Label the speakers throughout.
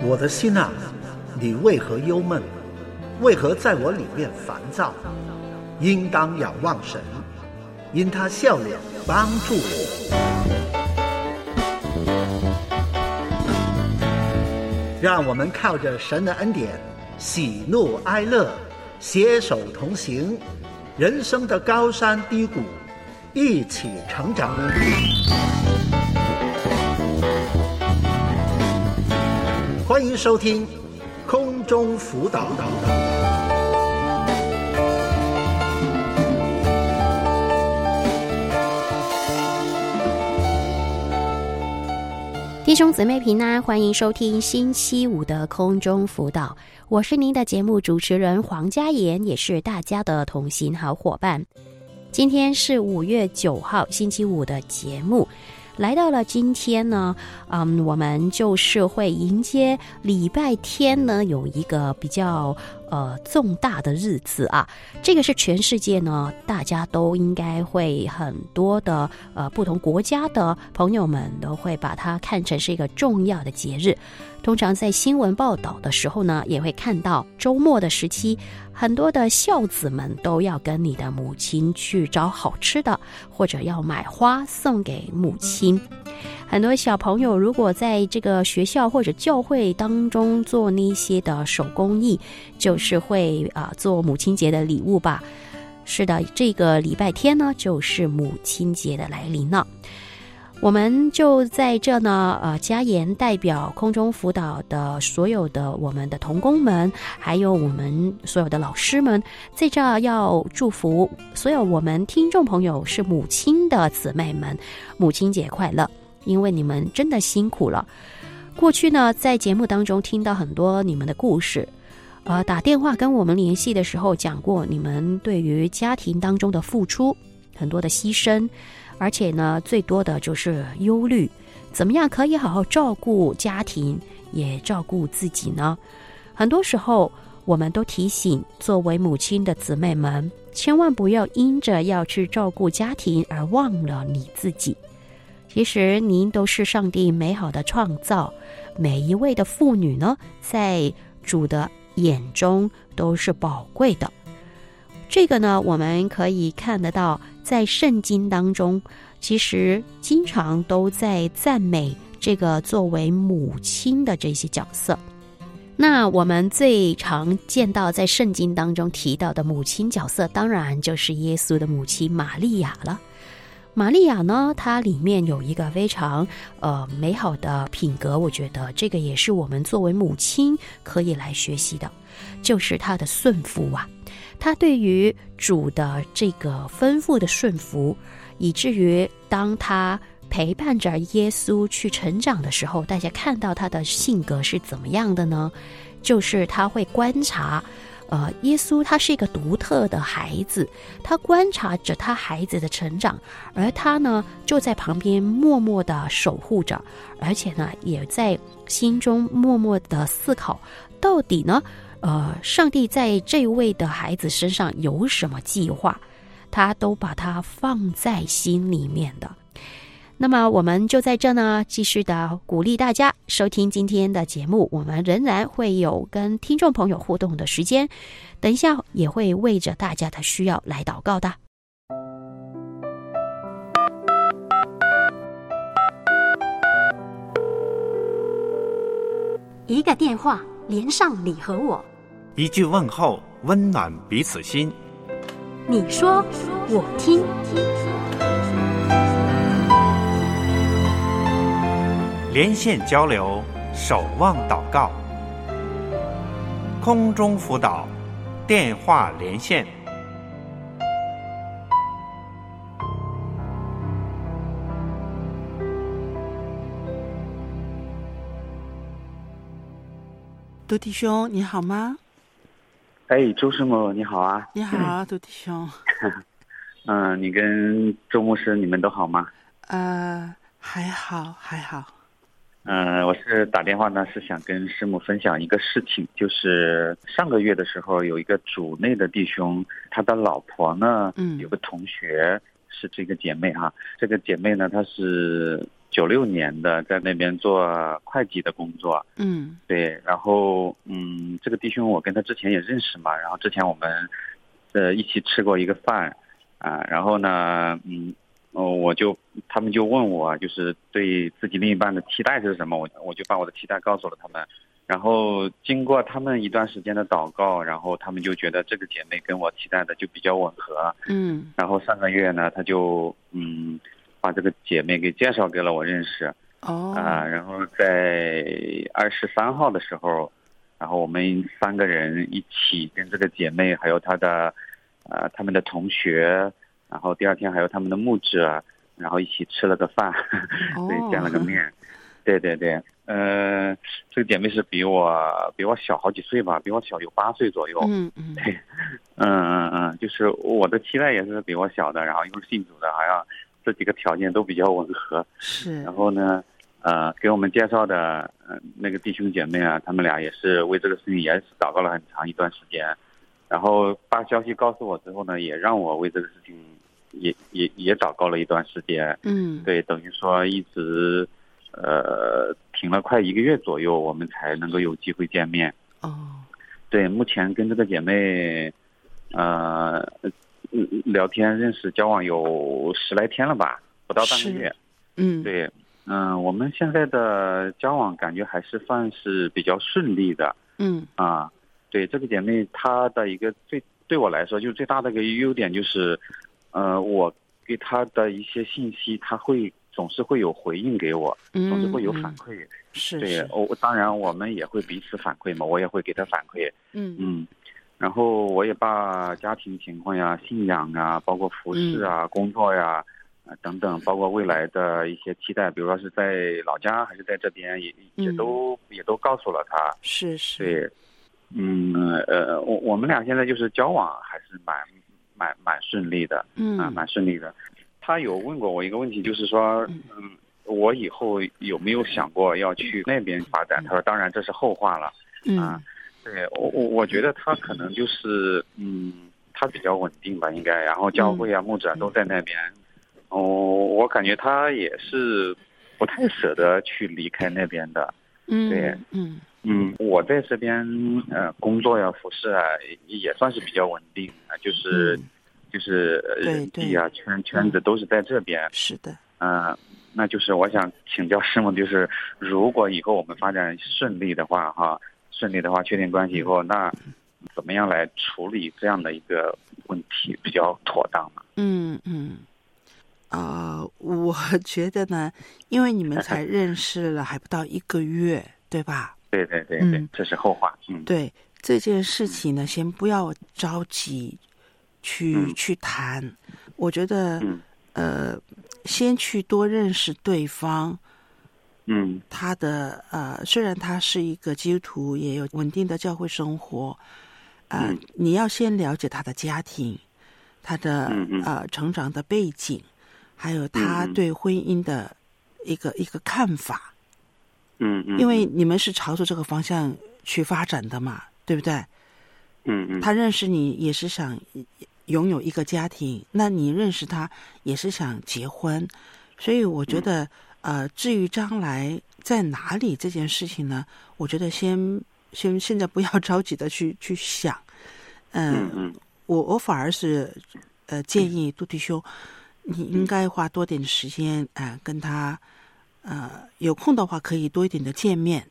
Speaker 1: 我的心啊，你为何忧闷？为何在我里面烦躁？应当仰望神，因他笑脸帮助我。让我们靠着神的恩典，喜怒哀乐，携手同行，人生的高山低谷，一起成长。欢迎收听空中辅导。
Speaker 2: 弟兄姊妹平安，欢迎收听星期五的空中辅导，我是您的节目主持人黄嘉妍，也是大家的同行好伙伴。今天是5月9号星期五的节目，来到了今天呢，我们就是会迎接礼拜天呢，有一个比较重大的日子啊。这个是全世界呢，大家都应该会很多的不同国家的朋友们都会把它看成是一个重要的节日。通常在新闻报道的时候呢，也会看到周末的时期，很多的孝子们都要跟你的母亲去找好吃的，或者要买花送给母亲。很多小朋友如果在这个学校或者教会当中做那些的手工艺，就是会做母亲节的礼物吧。是的，这个礼拜天呢，就是母亲节的来临了。我们就在这呢，嘉妍代表空中辅导的所有的我们的同工们，还有我们所有的老师们，在这要祝福所有我们听众朋友是母亲的姊妹们，母亲节快乐！因为你们真的辛苦了。过去呢，在节目当中听到很多你们的故事，打电话跟我们联系的时候讲过你们对于家庭当中的付出，很多的牺牲。而且呢，最多的就是忧虑，怎么样可以好好照顾家庭，也照顾自己呢？很多时候，我们都提醒作为母亲的姊妹们，千万不要因着要去照顾家庭而忘了你自己。其实您都是上帝美好的创造，每一位的妇女呢，在主的眼中都是宝贵的。这个呢，我们可以看得到，在圣经当中，其实经常都在赞美这个作为母亲的这些角色。那我们最常见到在圣经当中提到的母亲角色，当然就是耶稣的母亲玛利亚了。玛利亚呢，她里面有一个非常美好的品格，我觉得这个也是我们作为母亲可以来学习的，就是她的顺服啊。她对于主的这个吩咐的顺服，以至于当她陪伴着耶稣去成长的时候，大家看到她的性格是怎么样的呢？就是她会观察耶稣他是一个独特的孩子，他观察着他孩子的成长，而他呢就在旁边默默的守护着，而且呢也在心中默默的思考，到底呢上帝在这位的孩子身上有什么计划，他都把它放在心里面的。那么我们就在这呢，继续的鼓励大家收听今天的节目，我们仍然会有跟听众朋友互动的时间，等一下也会为着大家的需要来祷告的。
Speaker 3: 一个电话连上你和我，
Speaker 4: 一句问候温暖彼此心。
Speaker 3: 你说我听。
Speaker 4: 连线交流，守望祷告，空中辅导，电话连线。
Speaker 5: 杜弟兄你好吗？
Speaker 6: 周师母你好啊。
Speaker 5: 你好，杜弟兄。
Speaker 6: 你跟周牧师你们都好吗？
Speaker 5: 还好。
Speaker 6: 我是打电话呢，是想跟师母分享一个事情，就是上个月的时候，有一个主内的弟兄，他的老婆呢，有个同学是这个姐妹哈，这个姐妹呢，她是 96年的，在那边做会计的工作。对，然后这个弟兄我跟他之前也认识嘛，然后之前我们一起吃过一个饭啊，然后呢他们就问我就是对自己另一半的期待是什么，我就把我的期待告诉了他们。然后经过他们一段时间的祷告，然后他们就觉得这个姐妹跟我期待的就比较吻合。然后上个月呢，他就把这个姐妹给介绍给了我认识。然后在23号的时候，然后我们3个人一起跟这个姐妹还有他们的同学，然后第二天还有他们的牧者，然后一起吃了个饭，对，见了个面。对，这个姐妹是比我小好几岁吧，比我小有8岁左右。对，就是我的期待也是比我小的，然后又是信主的，好像这几个条件都比较吻合。
Speaker 5: 是。
Speaker 6: 然后呢，给我们介绍的那个弟兄姐妹啊，他们俩也是为这个事情也是祷告了很长一段时间，然后把消息告诉我之后呢，也让我为这个事情也祷告了一段时间。对，等于说一直停了快1个月左右，我们才能够有机会见面。对，目前跟这个姐妹聊天认识交往有10来天了吧，不到半个月。对，我们现在的交往感觉还是算是比较顺利的。对，这个姐妹她的一个对我来说就最大的一个优点就是，我给她的一些信息，她总是会有回应给我，总是会有反馈。对，当然我们也会彼此反馈嘛，我也会给她反馈。然后我也把家庭情况呀、信仰啊，包括服饰啊、工作呀等等，包括未来的一些期待，比如说是在老家还是在这边，也都告诉了她。
Speaker 5: 是。
Speaker 6: 对，我们俩现在就是交往还是蛮顺利的。蛮顺利的。他有问过我一个问题，就是说，我以后有没有想过要去那边发展？他说，当然这是后话了。对，我觉得他可能就是，他比较稳定吧，应该，然后教会啊、牧者都在那边。我感觉他也是不太舍得去离开那边的。对，我在这边工作呀、服饰啊，也算是比较稳定啊，就是人际啊、圈子都是在这边。
Speaker 5: 是的。
Speaker 6: 那就是我想请教师母，就是如果以后我们发展顺利的话，确定关系以后，那怎么样来处理这样的一个问题比较妥当呢？
Speaker 5: 我觉得呢，因为你们才认识了还不到1个月，对吧？
Speaker 6: 对，这是后话。
Speaker 5: 对，这件事情呢，先不要着急去谈。我觉得先去多认识对方。他的虽然他是一个基督徒，也有稳定的教会生活，你要先了解他的家庭，他的成长的背景，还有他对婚姻的一个看法。因为你们是朝着这个方向去发展的嘛，对不对？他认识你也是想拥有一个家庭，那你认识他也是想结婚，所以我觉得至于将来在哪里这件事情呢，我觉得现在不要着急的去想。我反而是建议杜弟兄，你应该花多点时间跟他有空的话可以多一点的见面。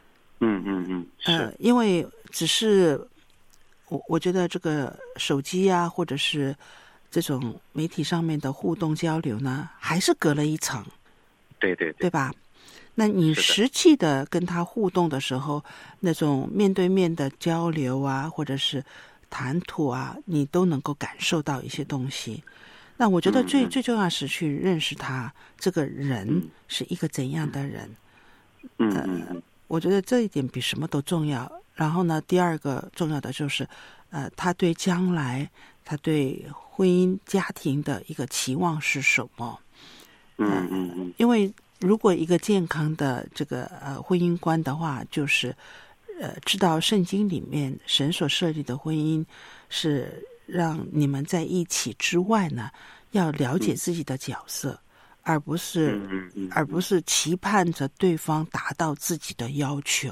Speaker 5: 因为只是我觉得这个手机啊，或者是这种媒体上面的互动交流呢，还是隔了一层。对吧？那你实际的跟他互动的时候，那种面对面的交流啊，或者是谈吐啊，你都能够感受到一些东西。那我觉得最重要是去认识他这个人是一个怎样的人。我觉得这一点比什么都重要。然后呢，第二个重要的就是他对将来，他对婚姻家庭的一个期望是什么。因为如果一个健康的这个婚姻观的话，就是知道圣经里面神所设立的婚姻是让你们在一起之外呢，要了解自己的角色， 而不是期盼着对方达到自己的要求。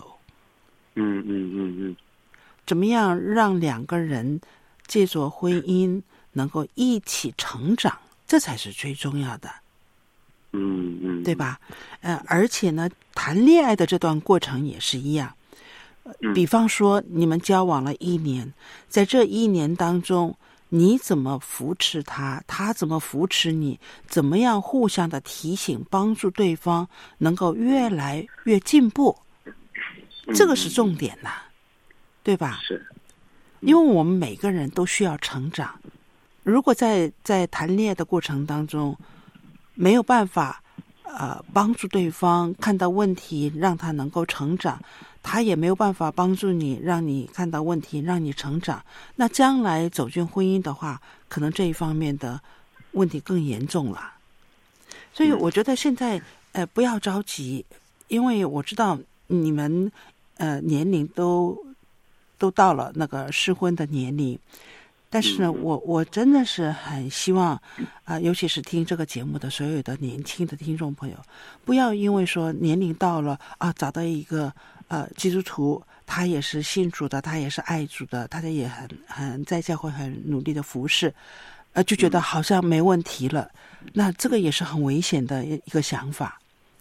Speaker 5: 怎么样让两个人借着婚姻能够一起成长，这才是最重要的。对吧？而且呢，谈恋爱的这段过程也是一样。比方说，你们交往了1年，在这1年当中，你怎么扶持他，他怎么扶持你，怎么样互相的提醒，帮助对方能够越来越进步，这个是重点呐，对吧？
Speaker 6: 是，
Speaker 5: 因为我们每个人都需要成长。如果在谈恋爱的过程当中没有办法帮助对方看到问题，让他能够成长，他也没有办法帮助你，让你看到问题，让你成长，那将来走进婚姻的话，可能这一方面的问题更严重了。所以我觉得现在不要着急，因为我知道你们年龄都到了那个适婚的年龄，但是呢，我真的是很希望尤其是听这个节目的所有的年轻的听众朋友，不要因为说年龄到了找到一个基督徒，他也是信主的，他也是爱主的，他也很在教会很努力的服侍，就觉得好像没问题了，那这个也是很危险的一个想法。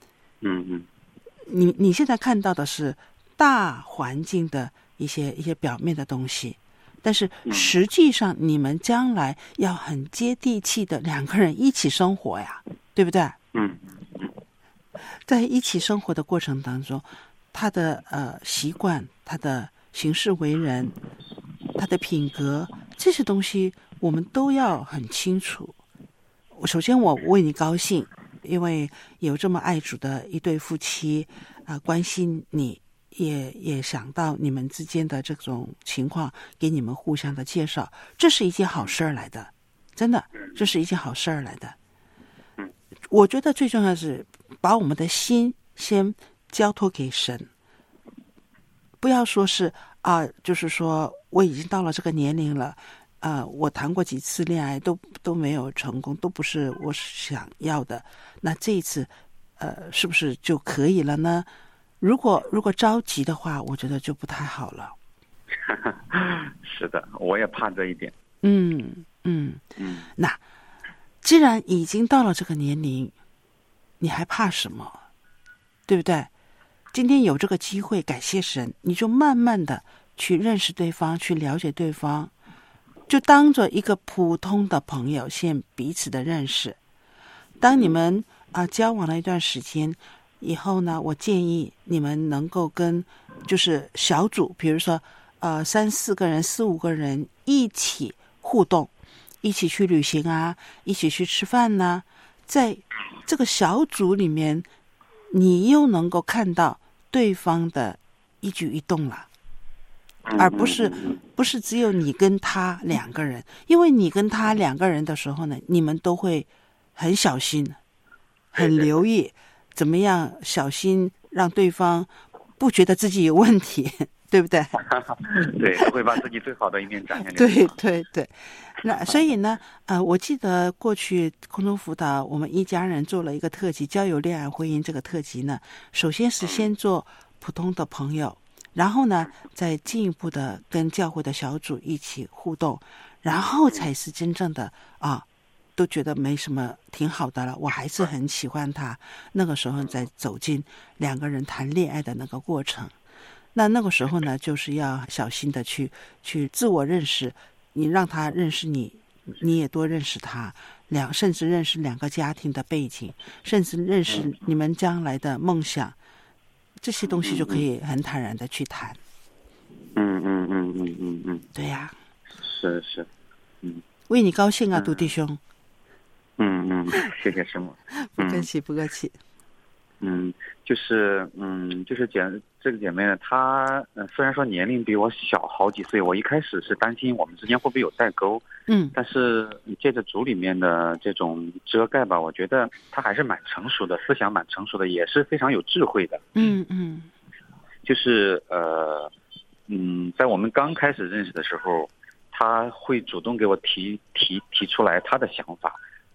Speaker 5: 你现在看到的是大环境的一些表面的东西，但是实际上你们将来要很接地气的两个人一起生活呀，对不对？在一起生活的过程当中，他的习惯，他的行事为人，他的品格，这些东西我们都要很清楚。首先我为你高兴，因为有这么爱主的一对夫妻关心你，也想到你们之间的这种情况，给你们互相的介绍，这是一件好事儿来的，真的，这是一件好事儿来的。我觉得最重要的是把我们的心先交托给神，不要说是就是说我已经到了这个年龄了，我谈过几次恋爱都没有成功，都不是我想要的，那这一次是不是就可以了呢？如果着急的话，我觉得就不太好了。
Speaker 6: 是的，我也怕这一点。
Speaker 5: 那既然已经到了这个年龄，你还怕什么？对不对？今天有这个机会，感谢神，你就慢慢的去认识对方，去了解对方，就当做一个普通的朋友，先彼此的认识。当你们交往了一段时间以后呢，我建议你们能够跟就是小组，比如说3-4个人、4-5个人一起互动，一起去旅行一起去吃饭呢，在这个小组里面，你又能够看到对方的一举一动了，而不是只有你跟他2个人，因为你跟他2个人的时候呢，你们都会很小心，很留意怎么样小心让对方不觉得自己有问题，对不对？
Speaker 6: 对，会把自己最好的一面展现给
Speaker 5: 对。那所以呢，我记得过去空中辅导我们一家人做了一个特辑，交友、恋爱、婚姻这个特辑呢，首先是先做普通的朋友，然后呢再进一步的跟教会的小组一起互动，然后才是真正的都觉得没什么，挺好的了，我还是很喜欢他，那个时候再走进2个人谈恋爱的那个过程。那个时候呢，就是要小心的去自我认识，你让他认识你，你也多认识他，甚至认识2个家庭的背景，甚至认识你们将来的梦想，这些东西就可以很坦然的去谈。对呀，
Speaker 6: 是，
Speaker 5: 为你高兴杜弟兄。
Speaker 6: 谢谢师母。
Speaker 5: 不客气。
Speaker 6: 就是这个姐妹呢，她虽然说年龄比我小好几岁，我一开始是担心我们之间会不会有代沟，但是借着主里面的这种遮盖吧，我觉得她还是蛮成熟的，思想蛮成熟的，也是非常有智慧的。就是在我们刚开始认识的时候，她会主动给我提出来她的想法，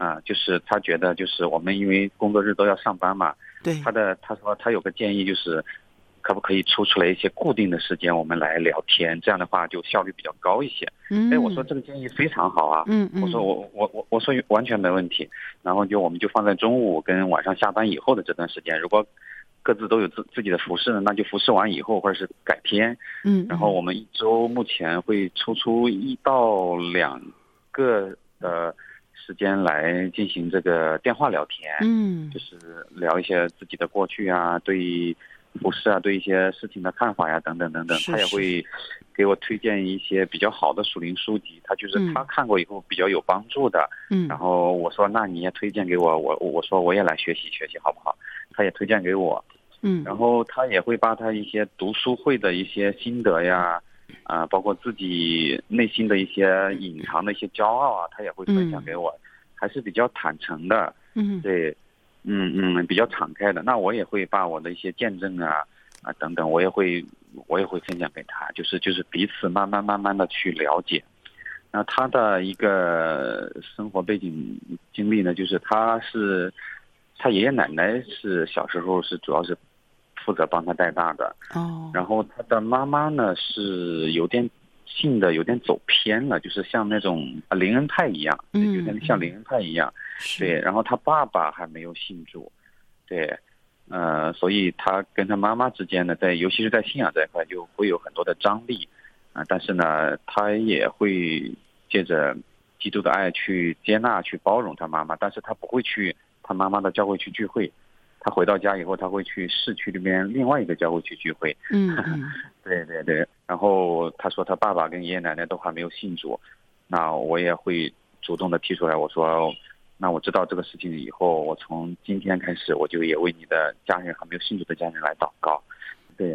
Speaker 6: 就是他觉得就是我们因为工作日都要上班嘛，
Speaker 5: 对，
Speaker 6: 他说他有个建议，就是可不可以抽出来一些固定的时间我们来聊天，这样的话就效率比较高一些。我说这个建议非常好啊，我说我说完全没问题，然后我们就放在中午跟晚上下班以后的这段时间，如果各自都有自己的服饰呢，那就服饰完以后或者是改天，然后我们一周目前会抽出1到2个时间来进行这个电话聊天，就是聊一些自己的过去啊，对服饰啊，对一些事情的看法呀，等等等等。他也会给我推荐一些比较好的属灵书籍，他看过以后比较有帮助的。然后我说那你也推荐给我，我说我也来学习学习好不好？他也推荐给我。然后他也会把他一些读书会的一些心得呀，包括自己内心的一些隐藏的一些骄傲啊，他也会分享给我，还是比较坦诚的。对，比较敞开的。那我也会把我的一些见证啊等等，我也会分享给他，就是彼此慢慢的去了解。那他的一个生活背景经历呢，就是他爷爷奶奶是小时候是主要是负责帮他带大的，然后他的妈妈呢是有点信的有点走偏了，就是像那种灵恩派一样，有点像灵恩派一样，对。然后他爸爸还没有信主，对，所以他跟他妈妈之间呢，尤其是在信仰这一块就会有很多的张力但是呢，他也会借着基督的爱去接纳、去包容他妈妈，但是他不会去他妈妈的教会去聚会。他回到家以后，他会去市区里面另外一个教会去聚会。对对对。然后他说他爸爸跟爷爷奶奶都还没有信主，那我也会主动的提出来，我说那我知道这个事情以后，我从今天开始我就也为你的家人还没有信主的家人来祷告。对，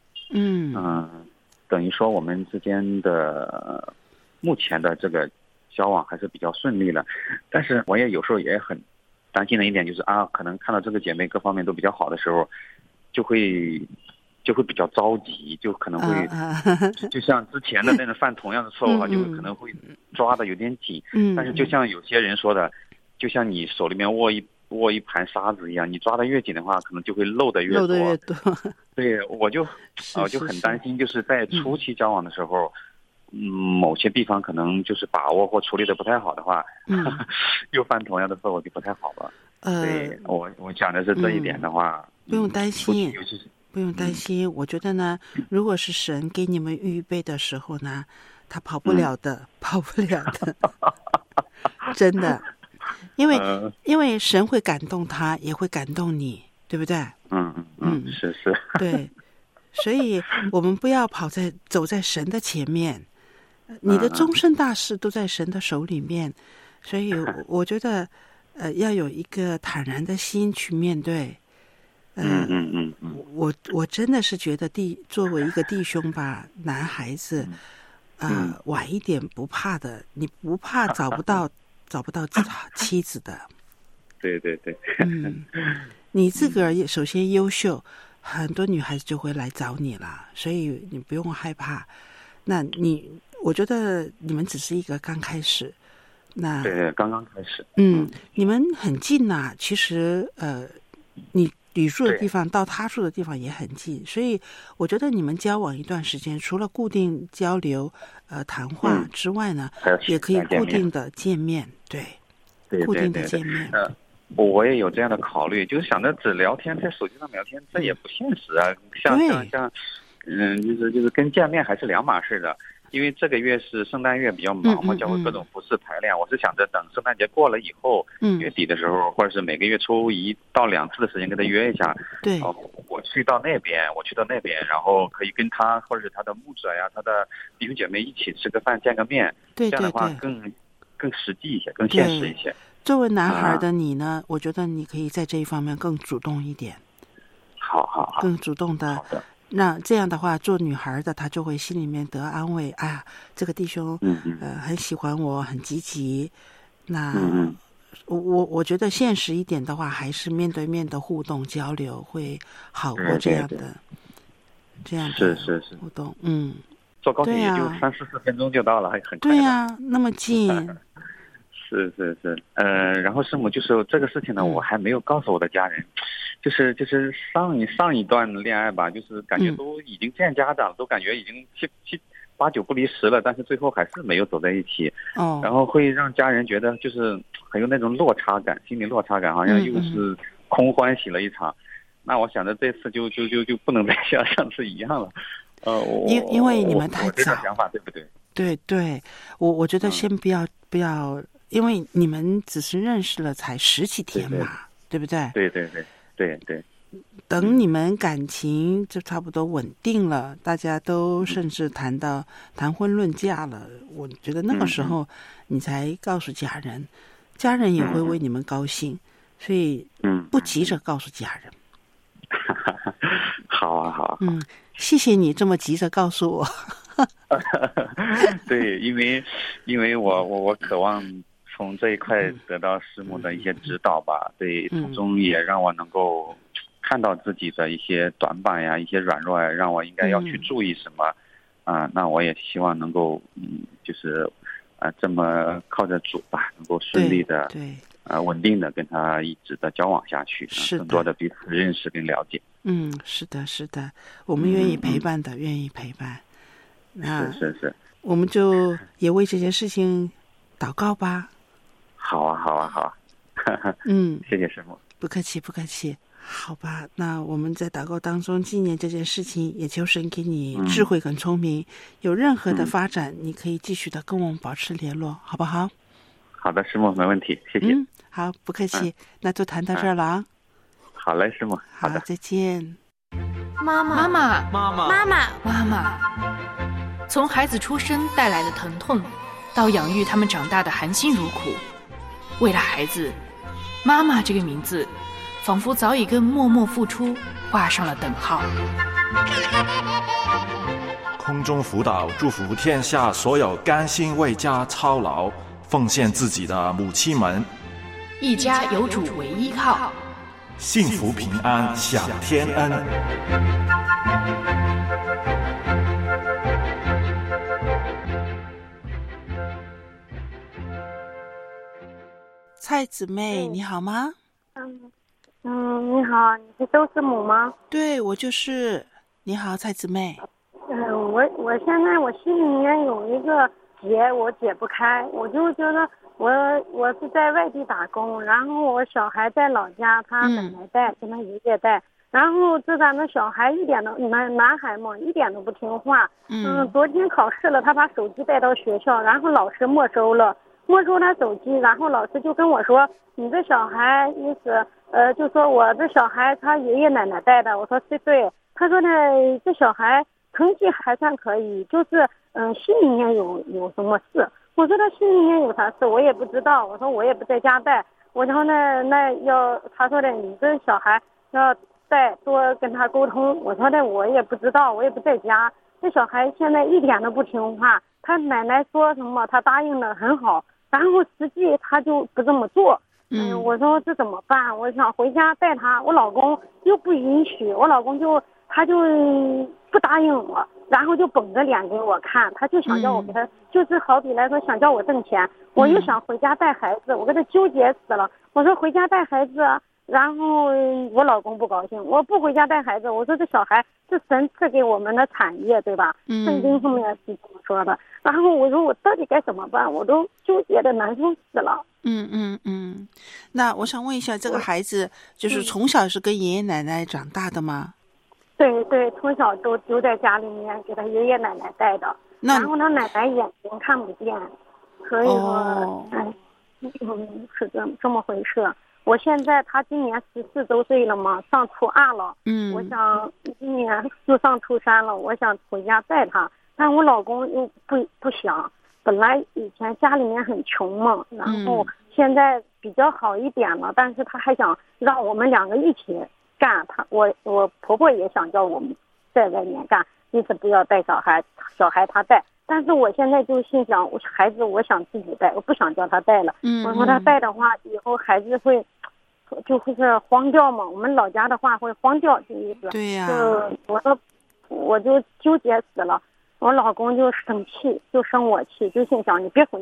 Speaker 6: 等于说我们之间的目前的这个交往还是比较顺利了，但是我也有时候也很担心的一点就是可能看到这个姐妹各方面都比较好的时候，就会比较着急，就可能会就像之前的那种犯同样的错误就可能会抓的有点紧。但是就像有些人说的，就像你手里面握一盘沙子一样，你抓的越紧的话，可能就会漏的越多。对，我就很担心，就是在初期交往的时候。某些地方可能就是把握或处理的不太好的话，又犯同样的错误就不太好了。对，我讲的是这一点的话，
Speaker 5: 不用担心，不用担心。我觉得呢，如果是神给你们预备的时候呢，他跑不了的，真的，因为神会感动他，也会感动你，对不对？
Speaker 6: 是，
Speaker 5: 对，所以我们不要走在神的前面。你的终身大事都在神的手里面，所以我觉得要有一个坦然的心去面对。我真的是觉得作为一个弟兄吧，男孩子晚一点不怕的，你不怕找不到妻子的。
Speaker 6: 对对对。
Speaker 5: 你自个儿首先优秀，很多女孩子就会来找你了，所以你不用害怕。那我觉得你们只是一个刚开始，
Speaker 6: 对，刚刚开始。
Speaker 5: 你们很近呐，其实你住的地方到他住的地方也很近，所以我觉得你们交往一段时间，除了固定交流谈话之外呢，也可以固定的见面，对，固定的见面。
Speaker 6: 我也有这样的考虑，就是想着只聊天，在手机上聊天，这也不现实啊。像就是跟见面还是两码事的。因为这个月是圣诞月比较忙嘛，教会各种服饰排练，我是想着等圣诞节过了以后，月底的时候，或者是每个月抽1到2次的时间跟他约一下。
Speaker 5: 对，
Speaker 6: 我去到那边，然后可以跟他或者是他的牧者呀，他的弟兄姐妹一起吃个饭，见个面。
Speaker 5: 对，
Speaker 6: 这样的话更实际一些，更现实一些。
Speaker 5: 作为男孩的你呢，我觉得你可以在这一方面更主动一点。
Speaker 6: 好，
Speaker 5: 更主动的。那这样的话，做女孩的她就会心里面得安慰，这个弟兄很喜欢我，很积极。那我觉得现实一点的话，还是面对面的互动交流会好过这样的
Speaker 6: 是
Speaker 5: 互动。
Speaker 6: 坐高铁也就3-4分钟就到了，还很快。
Speaker 5: 对呀，那么近。
Speaker 6: 是，然后师母就是这个事情呢，我还没有告诉我的家人，就是上一段恋爱吧，就是感觉都已经见家长，都感觉已经八九不离十了，但是最后还是没有走在一起。然后会让家人觉得就是很有那种落差感，心理落差感，好像又是空欢喜了一场。那我想着这次就不能再像上次一样了。
Speaker 5: 因为你们太早，
Speaker 6: 这个想法对不对？
Speaker 5: 对，我觉得先不要，因为你们只是认识了才10几天嘛，对不对？
Speaker 6: 对。
Speaker 5: 等你们感情就差不多稳定了，大家都甚至谈婚论嫁了，我觉得那个时候你才告诉家人，家人也会为你们高兴，所以不急着告诉家人。
Speaker 6: 好啊。
Speaker 5: 谢谢你这么急着告诉我。
Speaker 6: 对，因为我渴望从这一块得到师母的一些指导吧，对，从中也让我能够看到自己的一些短板呀，一些软弱呀，让我应该要去注意什么那我也希望能够就是这么靠着主吧，能够顺利的稳定的跟他一直的交往下去，更多的彼此认识跟了解。
Speaker 5: 是的，我们愿意陪伴的，愿意陪伴。
Speaker 6: 是，
Speaker 5: 我们就也为这件事情祷告吧。
Speaker 6: 好啊。谢谢师母。
Speaker 5: 不客气。好吧，那我们在祷告当中纪念这件事情，也求神给你智慧跟聪明，有任何的发展，你可以继续的跟我们保持联络，好不好？
Speaker 6: 好的，师母，没问题，谢谢。
Speaker 5: 好，不客气，那就谈到这儿了啊。
Speaker 6: 好嘞，师母，好的，
Speaker 5: 再见。
Speaker 3: 妈妈，
Speaker 7: 从孩子出生带来的疼痛，到养育他们长大的含辛茹苦，为了孩子，妈妈这个名字仿佛早已跟默默付出画上了等号。
Speaker 8: 空中辅导祝福天下所有甘心为家操劳奉献自己的母亲们，
Speaker 7: 一家有主为依靠，
Speaker 8: 幸福平安享天恩。
Speaker 5: 蔡姊妹，你好吗？
Speaker 9: 你好，你是周师母吗？
Speaker 5: 对，我就是。你好，蔡姊妹。
Speaker 9: 我现在我心里面有一个结，我解不开，我就觉得我是在外地打工，然后我小孩在老家，他奶奶带，跟他爷爷带，然后这咱们小孩一点都男孩嘛，一点都不听话。昨天考试了，他把手机带到学校，然后老师没收他手机，然后老师就跟我说，你这小孩意思就说我这小孩他爷爷奶奶带的，我说对，他说呢这小孩成绩还算可以，就是心里面有什么事，我说他心里面有啥事我也不知道，我说我也不在家带，我然后呢他说的你这小孩要带多跟他沟通，我说的我也不知道，我也不在家，这小孩现在一点都不听话，他奶奶说什么他答应的很好，然后实际他就不这么做。我说这怎么办？我想回家带他，我老公又不允许，我老公他就不答应我，然后就绷着脸给我看，他就想叫我给他，就是好比来说想叫我挣钱，我又想回家带孩子，我给他纠结死了。我说回家带孩子，然后我老公不高兴，我不回家带孩子，我说这小孩是神赐给我们的产业，对吧？圣经上面是这么说的。然后我说我到底该怎么办？我都纠结的难受死了。
Speaker 5: 那我想问一下，这个孩子就是从小是跟爷爷奶奶长大的吗？
Speaker 9: 对，从小都丢在家里面，给他爷爷奶奶带的。然后他奶奶眼睛看不见，所以说，是这么回事。我现在他今年14周岁了嘛，上初2了。我想今年就上初3了，我想回家带他，但我老公又不想。本来以前家里面很穷嘛，然后现在比较好一点了，但是他还想让我们2个一起干。我婆婆也想叫我们在外面干，意思不要带小孩他带。但是我现在就心想，孩子我想自己带，我不想叫他带了。我说他带的话，以后孩子就是荒掉嘛。我们老家的话会荒掉，这意思。
Speaker 5: 对呀。
Speaker 9: 我就纠结死了。我老公就生气，就生我气，就心想你别回家，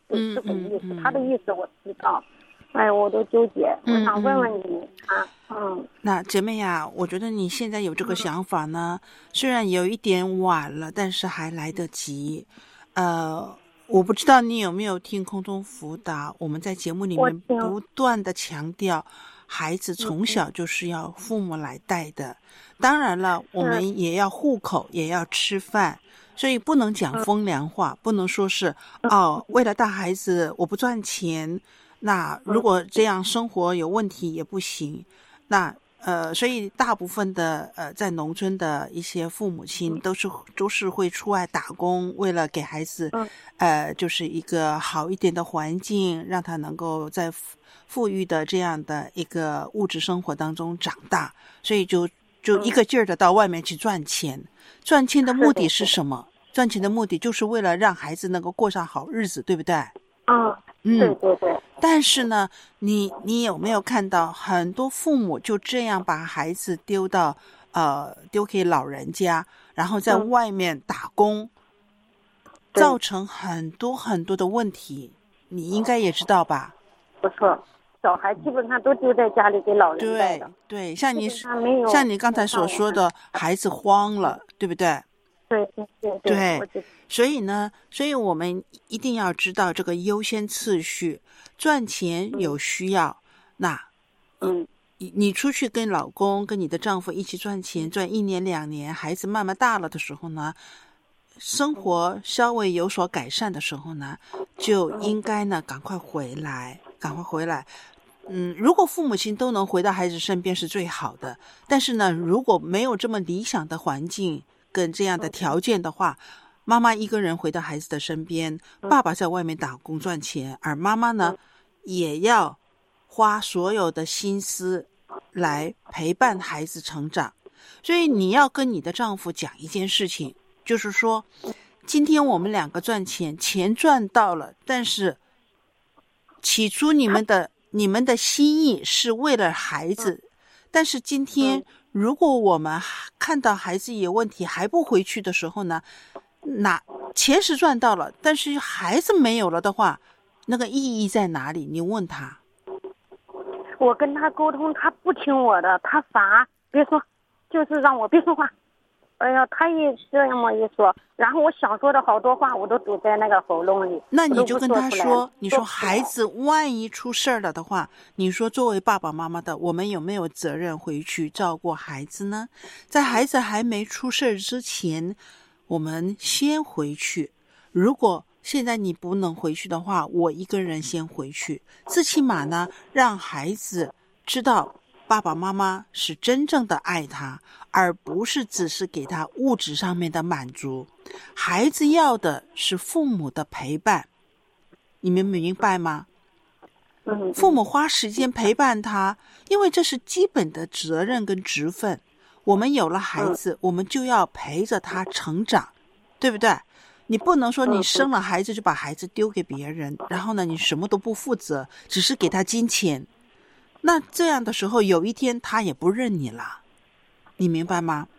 Speaker 9: 是什么意思？他的意思我知道，哎，我都纠结，我想问问你
Speaker 5: 那姐妹呀，我觉得你现在有这个想法呢，虽然有一点晚了，但是还来得及。我不知道你有没有听空中辅导，我们在节目里面不断的强调，孩子从小就是要父母来带的。当然了，我们也要糊口，也要吃饭，所以不能讲风凉话，不能说是为了带孩子我不赚钱，那如果这样生活有问题也不行。那所以大部分的在农村的一些父母亲都是会出外打工，为了给孩子就是一个好一点的环境，让他能够在富裕的这样的一个物质生活当中长大，所以就一个劲儿的到外面去赚钱。赚钱的目的是什么？赚钱的目的就是为了让孩子能够过上好日子，对不对？
Speaker 9: 对对对。
Speaker 5: 但是呢，你有没有看到很多父母就这样把孩子丢给老人家，然后在外面打工，造成很多很多的问题，你应该也知道吧？
Speaker 9: 不错，小孩基本上都丢在家里给老人带的。
Speaker 5: 对，像你刚才所说的，孩子慌了，对不对？对，所以我们一定要知道这个优先次序。赚钱有需要，那你出去跟老公跟你的丈夫一起赚钱，赚1年2年，孩子慢慢大了的时候呢，生活稍微有所改善的时候呢，就应该呢赶快回来。如果父母亲都能回到孩子身边是最好的，但是呢，如果没有这么理想的环境跟这样的条件的话，妈妈一个人回到孩子的身边，爸爸在外面打工赚钱，而妈妈呢也要花所有的心思来陪伴孩子成长。所以你要跟你的丈夫讲一件事情，就是说今天我们2个赚钱，钱赚到了，但是起初你们的心意是为了孩子，但是今天如果我们看到孩子有问题还不回去的时候呢，那钱是赚到了，但是孩子没有了的话，那个意义在哪里？你问他。
Speaker 9: 我跟他沟通，他不听我的，他反而别说，就是让我别说话。哎呀，他也这么一说，然后我想说的好多话我都堵在那个喉咙里。
Speaker 5: 那你就跟他说，你说孩子万一出事儿了的话，你说作为爸爸妈妈的，我们有没有责任回去照顾孩子呢？在孩子还没出事儿之前，我们先回去。如果现在你不能回去的话，我一个人先回去，最起码呢，让孩子知道爸爸妈妈是真正的爱他，而不是只是给他物质上面的满足。孩子要的是父母的陪伴，你们明白吗？父母花时间陪伴他，因为这是基本的责任跟职分。我们有了孩子，我们就要陪着他成长，对不对？你不能说你生了孩子就把孩子丢给别人，然后呢你什么都不负责，只是给他金钱。那这样的时候，有一天他也不认你了，你明白吗？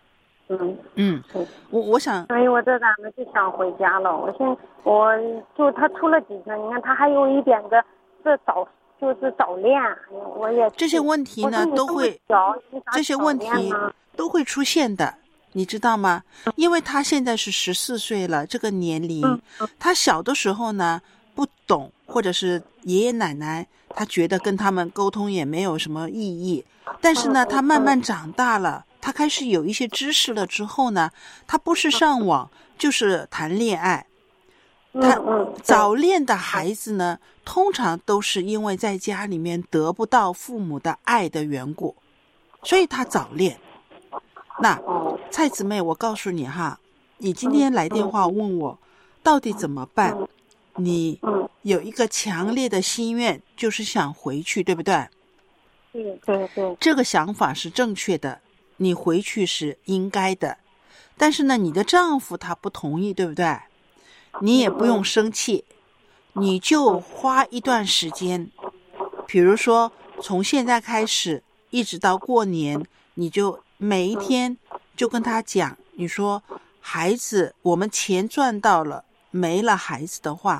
Speaker 5: 我想，
Speaker 9: 所以我这咱们就想回家了。我就他出了几天，你看他还有一点的早恋，我也
Speaker 5: 这些问题呢这些问题都会出现的，你知道吗？因为他现在是14岁了，这个年龄，他小的时候呢不懂，或者是爷爷奶奶他觉得跟他们沟通也没有什么意义，但是呢他慢慢长大了，他开始有一些知识了之后呢，他不是上网就是谈恋爱。他早恋的孩子呢，通常都是因为在家里面得不到父母的爱的缘故，所以他早恋。那蔡姊妹，我告诉你哈，你今天来电话问我到底怎么办，你有一个强烈的心愿，就是想回去，对不对？
Speaker 9: 对，
Speaker 5: 这个想法是正确的，你回去是应该的。但是呢，你的丈夫他不同意，对不对？你也不用生气，你就花一段时间，比如说从现在开始一直到过年，你就每一天就跟他讲，你说孩子，我们钱赚到了，没了孩子的话，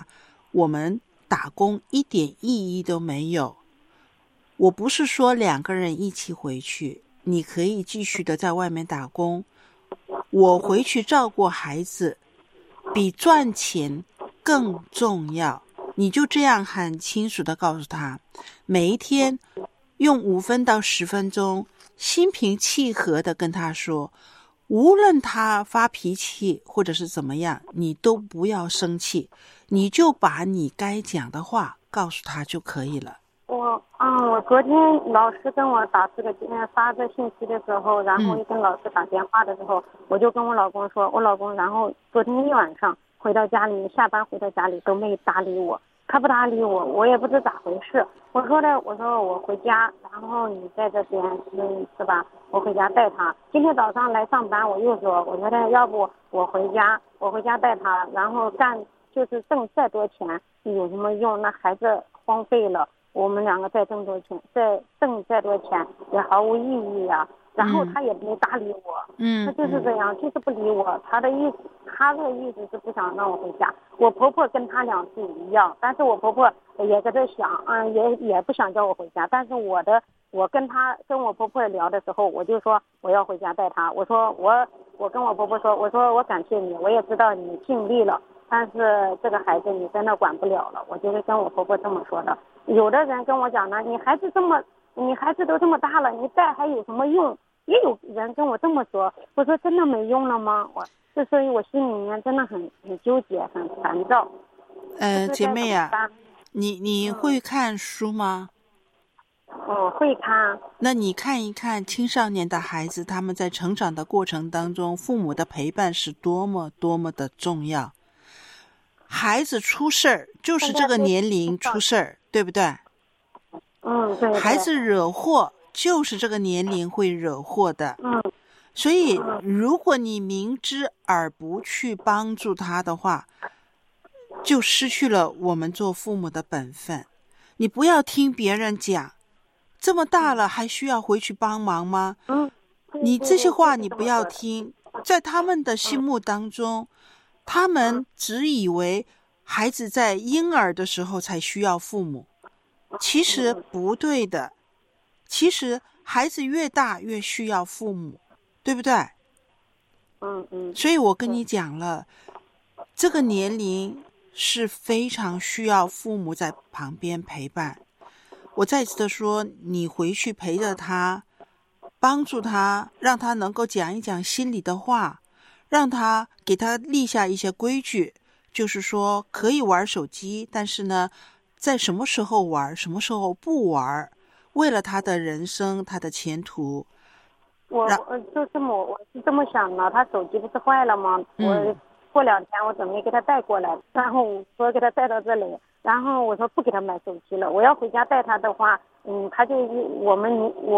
Speaker 5: 我们打工一点意义都没有。我不是说2个人一起回去，你可以继续的在外面打工，我回去照顾孩子比赚钱更重要。你就这样很清楚的告诉他，每一天用5分到10分钟，心平气和的跟他说，无论他发脾气或者是怎么样，你都不要生气，你就把你该讲的话告诉他就可以了。
Speaker 9: 我昨天老师跟我发这信息的时候，然后跟老师打电话的时候，我就跟我老公说，我老公然后昨天一晚上回到家里，下班回到家里都没搭理我，他不搭理我，我也不知咋回事。我说我回家，然后你在这边是吧？我回家带他。今天早上来上班，我又说，我说要不我回家带他，然后就是挣再多钱有什么用？那孩子荒废了，我们2个再挣多钱，再挣再多钱也毫无意义呀。然后他也没搭理我，他就是这样，就是不理我。他的意思是不想让我回家。我婆婆跟他俩是一样，但是我婆婆也在这想，也不想叫我回家。但是我跟我婆婆聊的时候，我就说我要回家带他。我说我跟我婆婆说，我说我感谢你，我也知道你尽力了，但是这个孩子你真的管不了了。我就是跟我婆婆这么说的。有的人跟我讲呢，你孩子都这么大了，你带还有什么用？也有人跟我这么说，我说真的没用了吗？所以我心里面真的很纠结，很烦躁。
Speaker 5: 姐妹呀，你会看书吗？
Speaker 9: 我会看。
Speaker 5: 那你看一看青少年的孩子，他们在成长的过程当中，父母的陪伴是多么多么的重要。孩子出事儿就是这个年龄出事儿，对不对？
Speaker 9: 对。
Speaker 5: 孩子惹祸就是这个年龄会惹祸的。所以如果你明知而不去帮助他的话，就失去了我们做父母的本分。你不要听别人讲，这么大了还需要回去帮忙吗？你这些话你不要听，在他们的心目当中，他们只以为孩子在婴儿的时候才需要父母，其实不对的。其实孩子越大越需要父母，对不对？所以我跟你讲了，这个年龄是非常需要父母在旁边陪伴。我再次的说，你回去陪着他，帮助他，让他能够讲一讲心里的话，让他给他立下一些规矩，就是说可以玩手机，但是呢，在什么时候玩，什么时候不玩，为了他的人生，他的前途。我
Speaker 9: 是这么想的，他手机不是坏了吗？我过2天我准备给他带过来，然后我说给他带到这里，然后我说不给他买手机了，我要回家带他的话，他就我们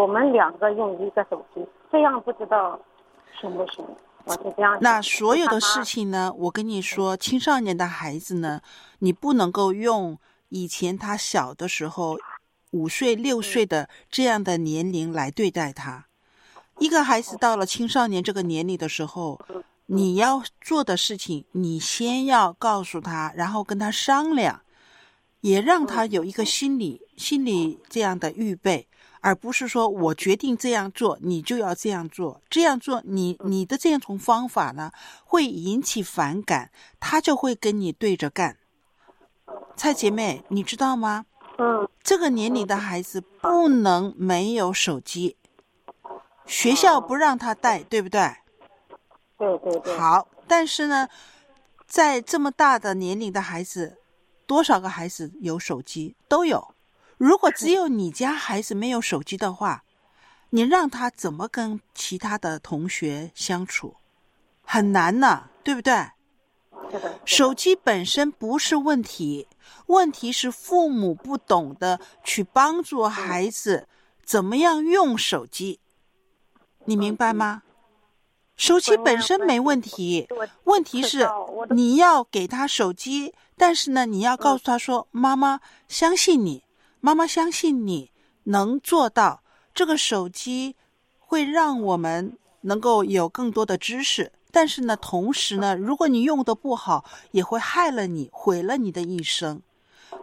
Speaker 9: 2个用1个手机，这样不知道行不行？我是这样。
Speaker 5: 那所有的事情呢，我跟你说，青少年的孩子呢，你不能够用以前他小的时候5岁6岁的这样的年龄来对待他。一个孩子到了青少年这个年龄的时候，你要做的事情，你先要告诉他，然后跟他商量，也让他有一个心理这样的预备，而不是说我决定这样做，你就要这样做。这样做，你的这种方法呢，会引起反感，他就会跟你对着干。蔡姐妹，你知道吗？这个年龄的孩子不能没有手机，学校不让他带，对不对？
Speaker 9: 对。
Speaker 5: 好，但是呢，在这么大的年龄的孩子，多少个孩子有手机？都有。如果只有你家孩子没有手机的话，你让他怎么跟其他的同学相处？很难呢，对不对？手机本身不是问题，问题是父母不懂得去帮助孩子怎么样用手机。你明白吗？手机本身没问题，问题是你要给他手机，但是呢，你要告诉他说，妈妈相信你，妈妈相信你能做到。这个手机会让我们能够有更多的知识，但是呢，同时呢，如果你用的不好，也会害了你，毁了你的一生。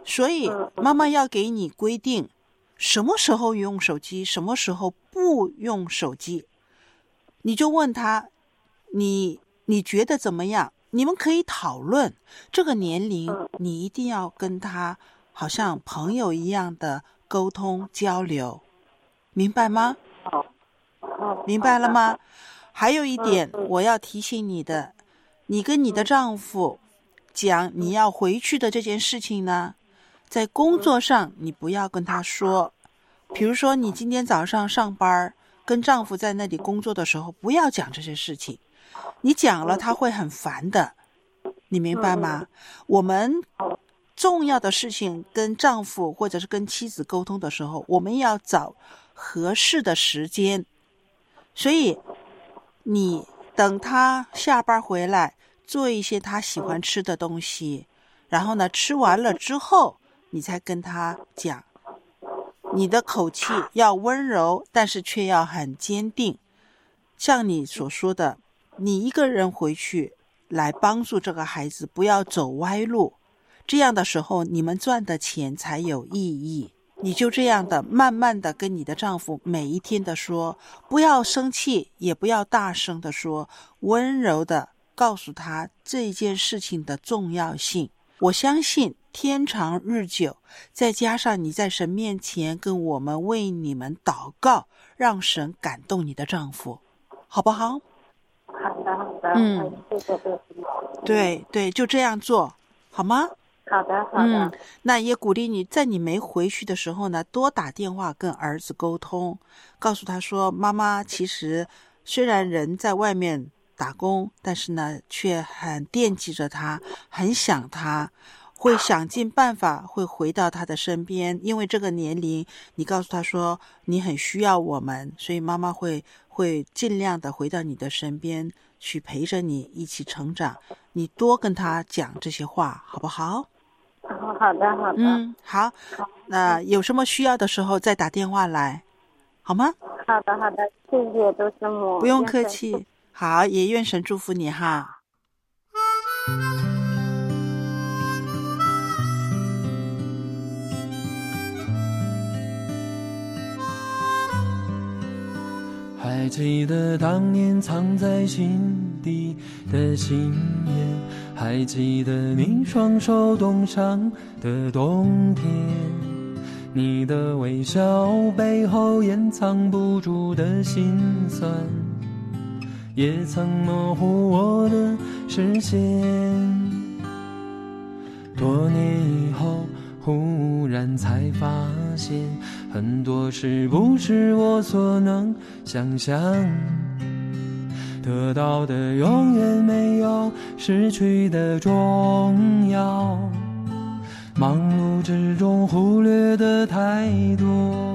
Speaker 5: 所以妈妈要给你规定什么时候用手机，什么时候不用手机。你就问他，你觉得怎么样？你们可以讨论。这个年龄你一定要跟他好像朋友一样的沟通交流，明白吗？明白了吗？还有一点我要提醒你的，你跟你的丈夫讲你要回去的这件事情呢，在工作上你不要跟他说。比如说你今天早上上班跟丈夫在那里工作的时候，不要讲这些事情，你讲了他会很烦的，你明白吗？我们重要的事情跟丈夫或者是跟妻子沟通的时候，我们要找合适的时间。所以你等他下班回来，做一些他喜欢吃的东西，然后呢吃完了之后你才跟他讲。你的口气要温柔，但是却要很坚定。像你所说的，你一个人回去来帮助这个孩子，不要走歪路。这样的时候你们赚的钱才有意义。你就这样的慢慢的跟你的丈夫每一天的说，不要生气，也不要大声的说，温柔的告诉他这件事情的重要性。我相信天长日久，再加上你在神面前跟我们为你们祷告，让神感动你的丈夫，好不好？
Speaker 9: 好的，谢谢师母。
Speaker 5: 对，就这样做，好吗？
Speaker 9: 好的。
Speaker 5: 那也鼓励你在你没回去的时候呢，多打电话跟儿子沟通，告诉他说，妈妈其实虽然人在外面打工，但是呢却很惦记着他，很想他，会想尽办法会回到他的身边。因为这个年龄你告诉他说你很需要我们，所以妈妈会尽量的回到你的身边去陪着你一起成长。你多跟他讲这些话，好不好？
Speaker 9: 好的。
Speaker 5: 好，那有什么需要的时候再打电话来，好吗？
Speaker 9: 好的，谢谢周师母。
Speaker 5: 不用客气。好，也愿神祝福你哈。
Speaker 10: 还记得当年藏在心底的心愿，还记得你双手冻伤的冬天，你的微笑背后掩藏不住的心酸，也曾模糊我的视线。多年以后忽然才发现，很多事不是我所能想象，得到的永远没有失去的重要，忙碌之中忽略的太多。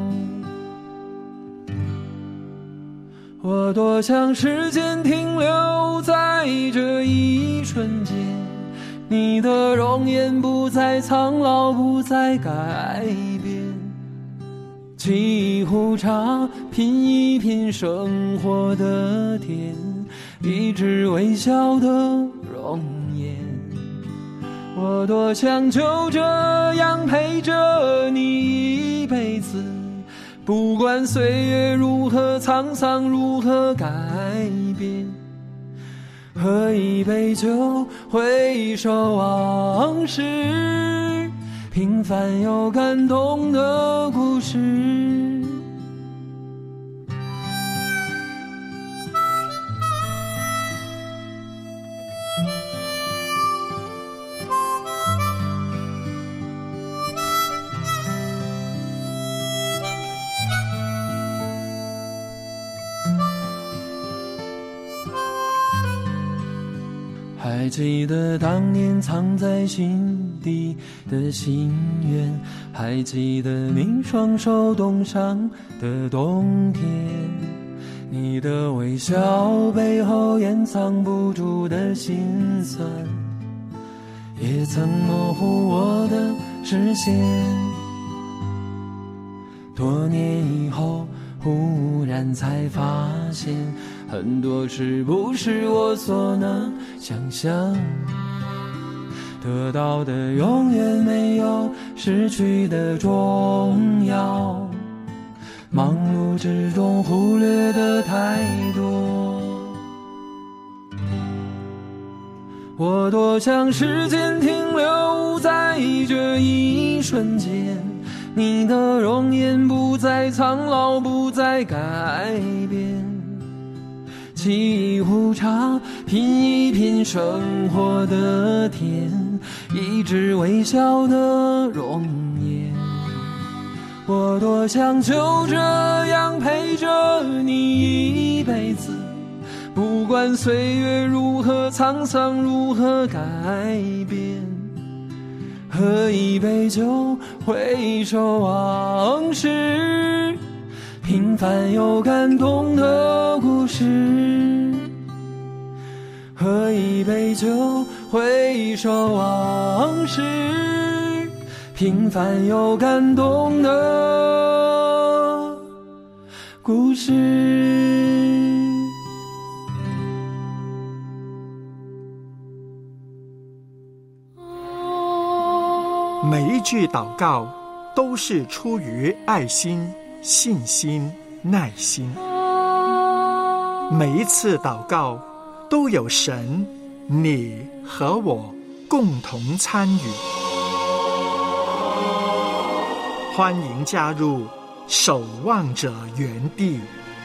Speaker 10: 我多想时间停留在这一瞬间，你的容颜不再苍老，不再改变，沏一壶茶，品一品生活的甜，一直微笑的容颜。我多想就这样陪着你一辈子，不管岁月如何沧桑，如何改变，喝一杯酒，回首往事，平凡又感动的故事。还记得当年藏在心底的心愿，还记得你双手冻伤的冬天，你的微笑背后掩藏不住的心酸，也曾模糊我的视线。多年以后忽然才发现，很多事不是我所能想象， 得到的永远没有失去的重要，忙碌之中忽略的太多。我多想时间停留在这一瞬间，你的容颜不再苍老，不再改变，沏一壶茶，品一品生活的甜，一直微笑的容颜。我多想就这样陪着你一辈子，不管岁月如何沧桑，如何改变，喝一杯酒，回首往事，平凡又感动的故事。喝一杯酒，回首往事，平凡又感动的故事。
Speaker 11: 每一句祷告都是出于爱心、信心、耐心。每一次祷告都有神、你和我共同参与。欢迎加入守望者园地。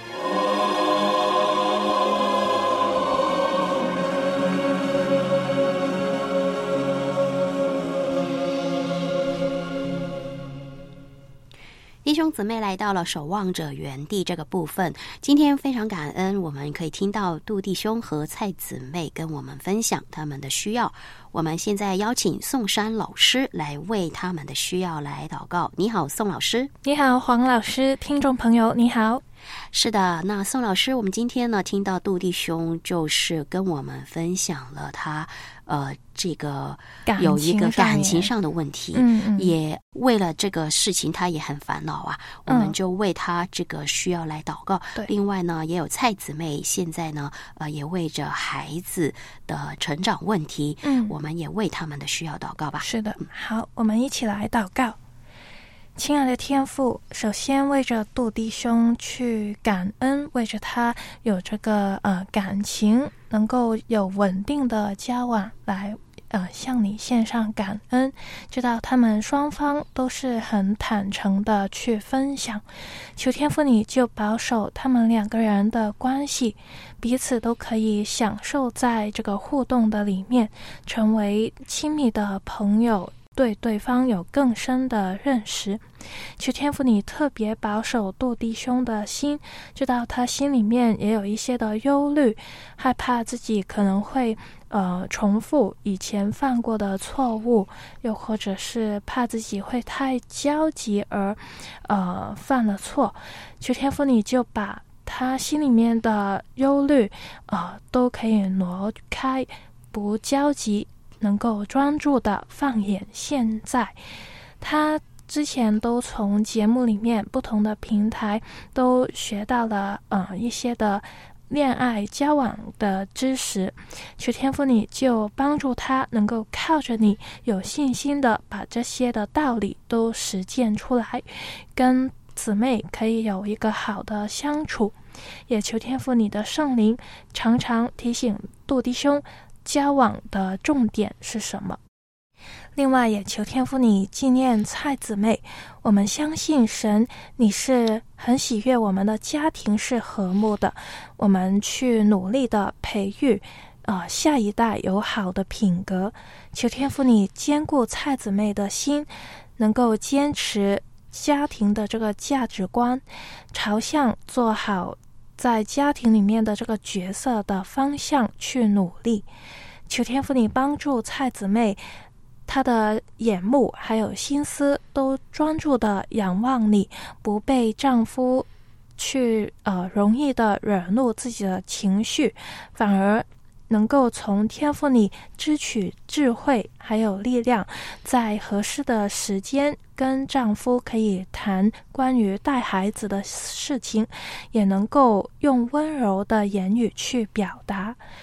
Speaker 2: 弟兄姊妹来到了守望者园地这个部分，今天非常感恩，我们可以听到杜弟兄和蔡姊妹跟我们分享他们的需要。我们现在邀请宋珊老师来为他们的需要来祷告。你好，宋老师。
Speaker 12: 你好，黄老师。听众朋友你好。
Speaker 2: 是的，那宋老师，我们今天呢听到杜弟兄就是跟我们分享了他这个有一个感情上的问题，也为了这个事情他也很烦恼啊，我们就为他这个需要来祷告。另外呢，也有蔡姊妹现在呢也为着孩子的成长问题，我们也为他们的需要祷告吧。
Speaker 12: 是的，好，我们一起来祷告。亲爱的天父，首先为着杜弟兄去感恩，为着他有这个感情能够有稳定的交往来向你献上感恩，知道他们双方都是很坦诚的去分享，求天父你就保守他们两个人的关系，彼此都可以享受在这个互动的里面，成为亲密的朋友，对对方有更深的认识。求天父你特别保守杜弟兄的心，知道他心里面也有一些的忧虑，害怕自己可能会重复以前犯过的错误，又或者是怕自己会太焦急而犯了错。求天父你就把他心里面的忧虑都可以挪开，不焦急，能够专注的放眼现在。他之前都从节目里面不同的平台都学到了一些的恋爱交往的知识，求天父你就帮助他能够靠着你有信心的把这些的道理都实践出来，跟姊妹可以有一个好的相处。也求天父你的圣灵常常提醒杜弟兄交往的重点是什么。另外也求天父你纪念蔡姊妹，我们相信神你是很喜悦我们的家庭是和睦的，我们去努力的培育下一代有好的品格。求天父你坚固蔡姊妹的心，能够坚持家庭的这个价值观，朝向做好在家庭里面的这个角色的方向去努力。求天父你帮助蔡姊妹，她的眼目还有心思都专注的仰望你，不被丈夫去容易的惹怒自己的情绪，反而能够从天父你支取智慧还有力量，在合适的时间跟丈夫可以谈关于带孩子的事情，也能够用温柔的言语去表达。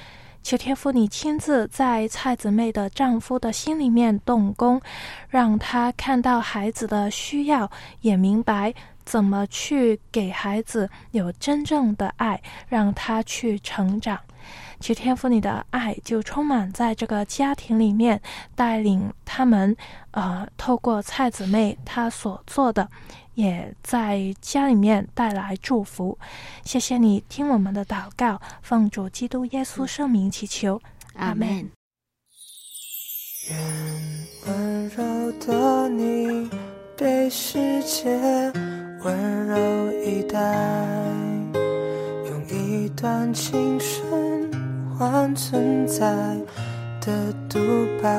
Speaker 12: 求天父你亲自在蔡姊妹的丈夫的心里面动工，让他看到孩子的需要，也明白怎么去给孩子有真正的爱，让他去成长。求天父你的爱就充满在这个家庭里面，带领他们透过蔡姊妹她所做的，也在家里面带来祝福。谢谢你听我们的祷告，奉主基督耶稣圣名祈求，阿们。
Speaker 13: 愿温柔的你被世界温柔以待，用一段青春换存在的独白。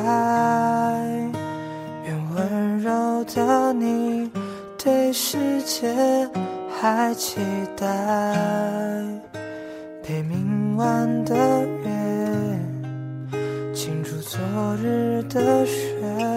Speaker 13: 愿温柔的你对世界还期待，被明晚的月倾注昨日的雪。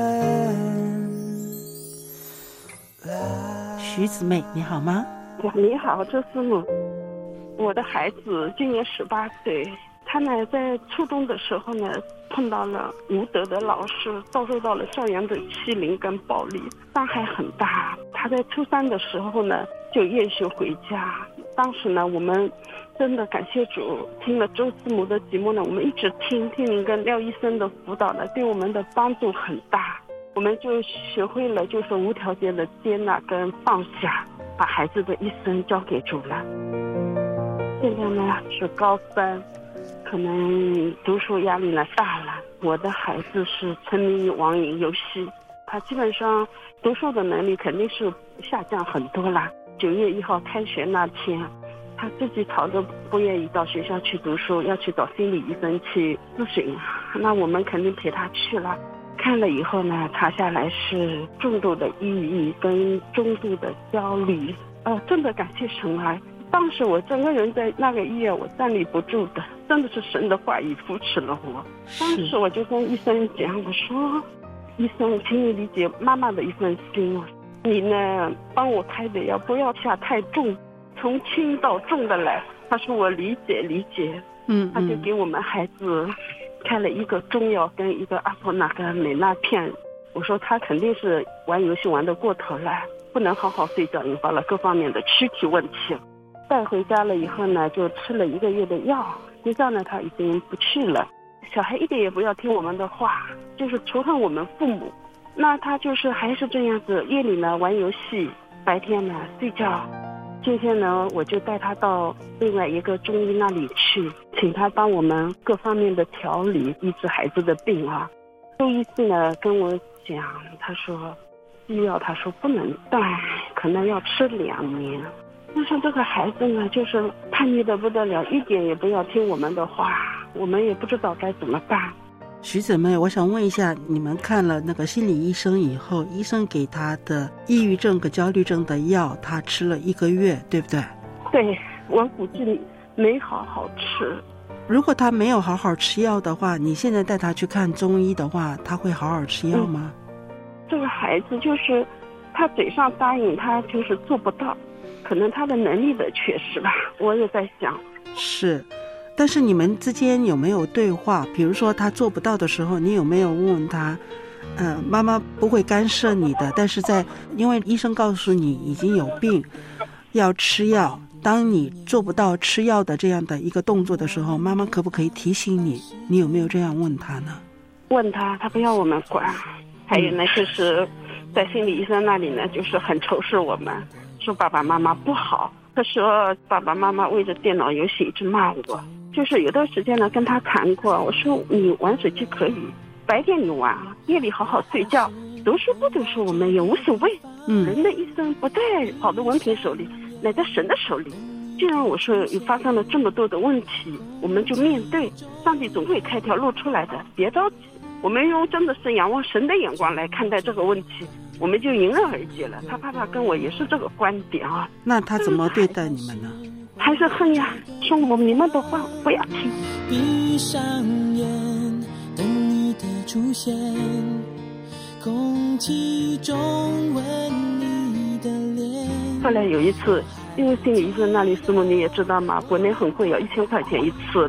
Speaker 5: 徐姊妹你好吗？
Speaker 14: 你好，周师母。我的孩子今年18岁，他呢在初中的时候呢碰到了无德的老师，遭受到了校园的欺凌跟暴力，伤害很大。他在初3的时候呢就厌学回家。当时呢我们真的感谢主，听了周师母的节目呢，我们一直听您跟廖医生的辅导呢，对我们的帮助很大。我们就学会了就是无条件的接纳跟放下，把孩子的一生交给主了。现在呢是高3，可能读书压力呢大了。我的孩子是沉迷于网瘾游戏，他基本上读书的能力肯定是下降很多了。9月1号开学那天，他自己吵着不愿意到学校去读书，要去找心理医生去咨询。那我们肯定陪他去了。看了以后呢，查下来是重度的抑郁跟中度的焦虑。真的感谢神啊！当时我整个人在那个医院我站立不住的，真的是神的话语扶持了我。当时我就跟医生讲，我说医生请你理解妈妈的一份心啊，你呢帮我开的药不要下太重，从轻到重的来。他说我理解。他就给我们孩子开了一个中药跟一个阿普那个美纳片。我说他肯定是玩游戏玩得过头了，不能好好睡觉，引发了各方面的躯体问题。带回家了以后呢，就吃了1个月的药。学校呢他已经不去了。小孩一点也不要听我们的话，就是仇恨我们父母。那他就是还是这样子，夜里呢玩游戏，白天呢睡觉。今天呢我就带他到另外一个中医那里去，请他帮我们各方面的调理，医治孩子的病啊。周医师呢跟我讲，他说医药他说不能断，可能要吃2年。但是这个孩子呢就是叛逆的不得了，一点也不要听我们的话，我们也不知道该怎么办。
Speaker 5: 徐姊妹，我想问一下，你们看了那个心理医生以后，医生给他的抑郁症和焦虑症的药，他吃了1个月，对不对？
Speaker 14: 对，我估计没好好吃。
Speaker 5: 如果他没有好好吃药的话，你现在带他去看中医的话，他会好好吃药吗？
Speaker 14: 这个孩子就是他嘴上答应，他就是做不到，可能他的能力的缺失吧，我也在想。是，
Speaker 5: 但是你们之间有没有对话？比如说他做不到的时候，你有没有问他妈妈不会干涉你的，但是因为医生告诉你已经有病要吃药，当你做不到吃药的这样的一个动作的时候，妈妈可不可以提醒你？你有没有这样问他呢？
Speaker 14: 问他不要我们管。还有呢就是在心理医生那里呢，就是很仇视我们，说爸爸妈妈不好。他说爸爸妈妈为着电脑游戏一直骂我。就是有段时间呢跟他谈过，我说你玩手机可以，白天你玩，夜里好好睡觉，读书不读书我们也无所谓。人的一生不在好的文凭手里，乃在神的手里。既然我说有发生了这么多的问题，我们就面对，上帝总会开条路出来的，别着急。我们用真的是仰望神的眼光来看待这个问题，我们就迎刃而解了。他爸爸跟我也是这个观点啊。
Speaker 5: 那他怎么对待你们呢？
Speaker 14: 还是恨呀，说你们的话不要听。
Speaker 13: 闭上眼，等你的出现，空气中吻你的脸。
Speaker 14: 后来有一次，因为心理医生那里，师母你也知道嘛，国内很贵，要1000块钱一次。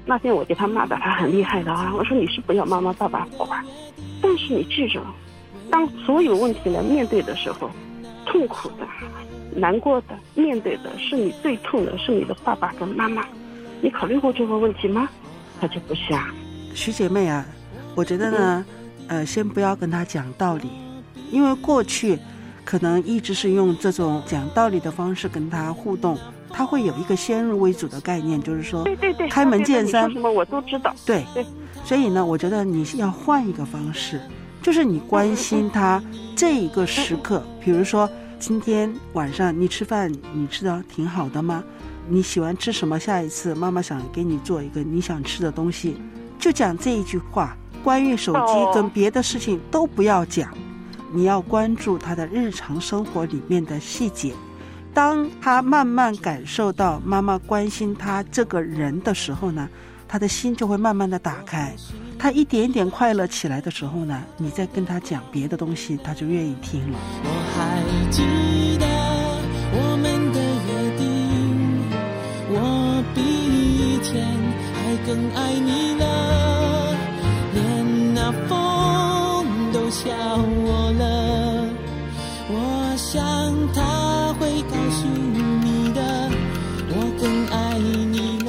Speaker 14: 那天我给他骂的他很厉害的啊，我说你是不要妈妈爸爸管，但是你记着，当所有问题来面对的时候，痛苦的难过的面对的是你最痛的是你的爸爸跟妈妈，你考虑过这个问题吗？他就不瞎。
Speaker 5: 徐姐妹啊，我觉得呢先不要跟他讲道理，因为过去可能一直是用这种讲道理的方式跟他互动，他会有一个先入为主的概念，就是说
Speaker 14: 对
Speaker 5: 开门见山，
Speaker 14: 什么我都知道。
Speaker 5: 对，所以呢我觉得你要换一个方式，就是你关心他这一个时刻，比如说今天晚上你吃饭你吃的挺好的吗？你喜欢吃什么？下一次妈妈想给你做一个你想吃的东西，就讲这一句话。关于手机跟别的事情都不要讲，你要关注他的日常生活里面的细节。当他慢慢感受到妈妈关心他这个人的时候呢，他的心就会慢慢的打开，他一点一点快乐起来的时候呢，你再跟他讲别的东西他就愿意听了。
Speaker 15: 我还记得我们的约定，我比以前还更爱你了，连那风都笑我了，我想他会告诉你的，我更爱你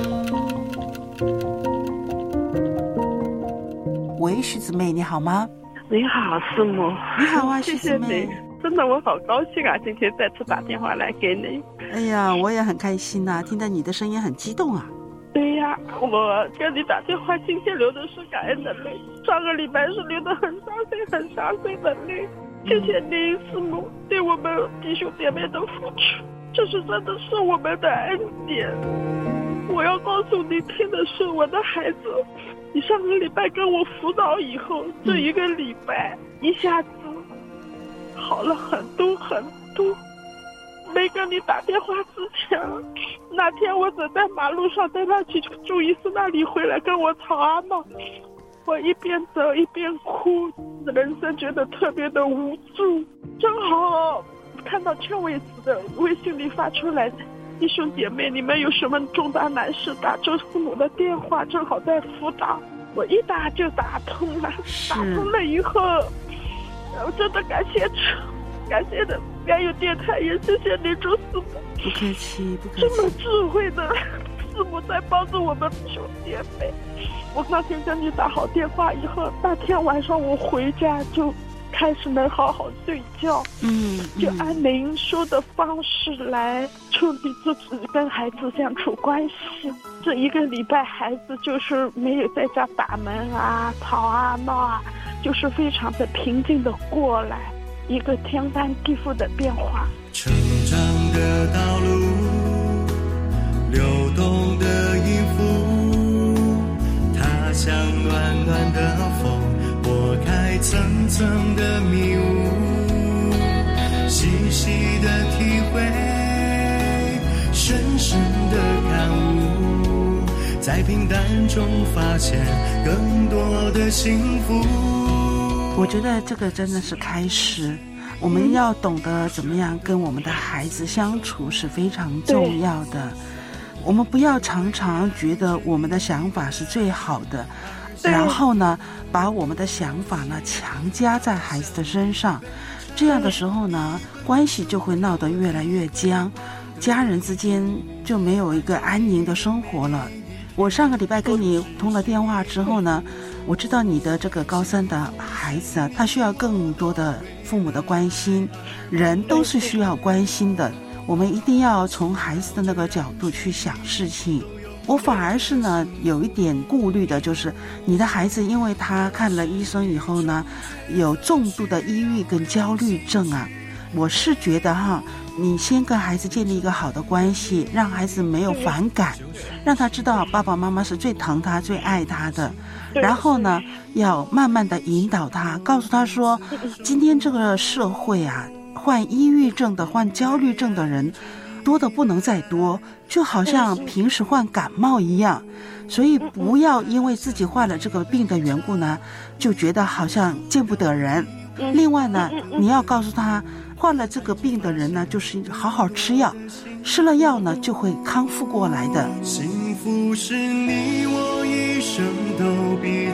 Speaker 5: 了。喂，徐姊妹你好吗？
Speaker 14: 你好，师母。
Speaker 5: 你好啊，徐
Speaker 14: 姊妹。真的我好高兴啊，今天再次打电话来给你。
Speaker 5: 哎呀，我也很开心啊，听到你的声音很激动啊。
Speaker 14: 对呀，我跟你打电话今天流的是感恩的泪，上个礼拜是流的很伤心的泪。谢谢您师母对我们弟兄姐妹的付出，这是真的是我们的恩典。我要告诉你听的是，我的孩子，你上个礼拜跟我辅导以后，这一个礼拜一下子好了很多很多。没跟你打电话之前，那天我走在马路上带他去朱医师那里回来跟我吵啊闹，我一边走一边哭，人生觉得特别的无助。正好看到劝慰子的微信里发出来，弟兄姐妹你们有什么重大难事打周师母的电话，正好在辅导，我一打就打通了。打通了以后，我真的感谢主，感谢的还有电台，也谢谢您周师母，
Speaker 5: 不客气不客气，
Speaker 14: 这么智慧的师母在帮助我们弟兄姐妹。我那天跟你打好电话以后，那天晚上我回家就开始能好好睡觉，就按您说的方式来处理自己跟孩子相处关系。这一个礼拜孩子就是没有在家打门啊吵啊闹啊，就是非常的平静的过来，一个天翻地覆的变化。
Speaker 15: 成长的道路，流动的音符，它像暖暖的风，拨开层层的迷雾，细细的体会，深深的感悟，在平淡中发现更多的幸福。
Speaker 5: 我觉得这个真的是开始，我们要懂得怎么样跟我们的孩子相处是非常重要的。我们不要常常觉得我们的想法是最好的，然后呢把我们的想法呢强加在孩子的身上，这样的时候呢关系就会闹得越来越僵，家人之间就没有一个安宁的生活了。我上个礼拜跟你通了电话之后呢，我知道你的这个高3的孩子啊，他需要更多的父母的关心，人都是需要关心的，我们一定要从孩子的那个角度去想事情。我反而是呢有一点顾虑的，就是你的孩子因为他看了医生以后呢有重度的抑郁跟焦虑症啊，我是觉得你先跟孩子建立一个好的关系，让孩子没有反感，让他知道爸爸妈妈是最疼他最爱他的，然后呢要慢慢的引导他，告诉他说今天这个社会啊，患抑郁症的患焦虑症的人多的不能再多，就好像平时患感冒一样，所以不要因为自己患了这个病的缘故呢就觉得好像见不得人。另外呢你要告诉他，患了这个病的人呢就是好好吃药，吃了药呢就会康复过来的。
Speaker 15: 幸福是你我